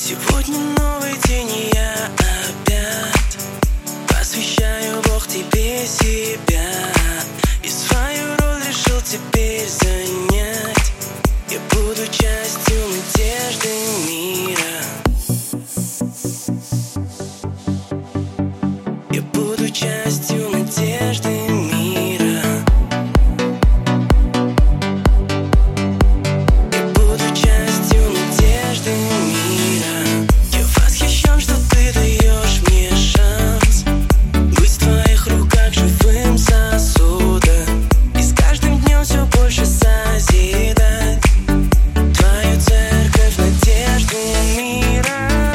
Сегодня новый день, и я опять посвящаю, Бог, тебе себя. И свою роль решил теперь занять. Я буду частью надежды мира. Я буду частью надежды мира. Я буду частью надежды мира. Я восхищен, что ты даешь мне шанс быть в твоих руках живым сосудом. И с каждым днем все больше созидать твою церковь надежды мира.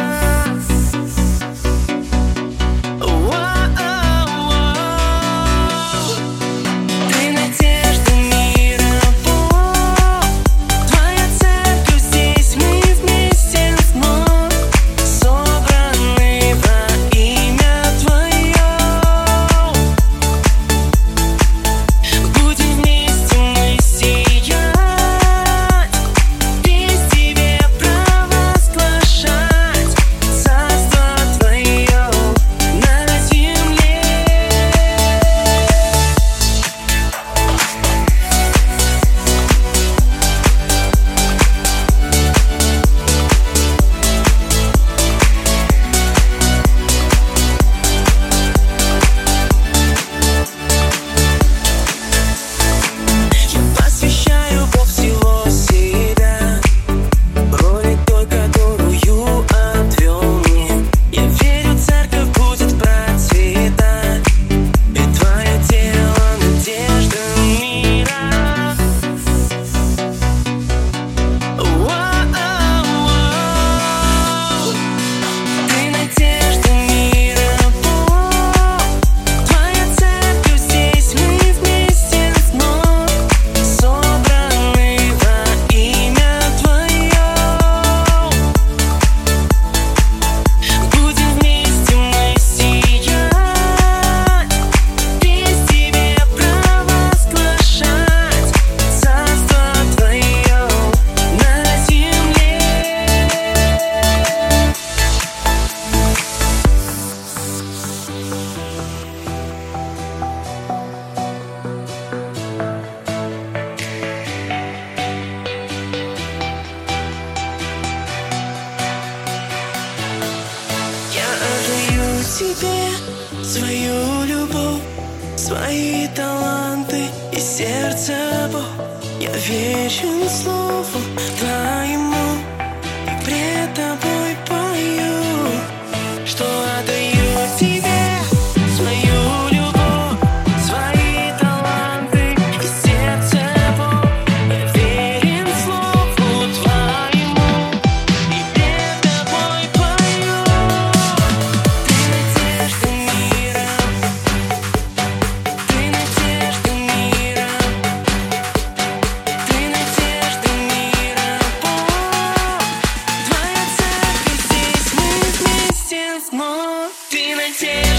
Тебе свою любовь, свои таланты и сердце, Бог. Я верен слову твоему и пред тобой пою, что отдаю тебе свою любовь, свои таланты и сердце, Бог. Я верен слову твоему и пред тобой пою. Ты надежда.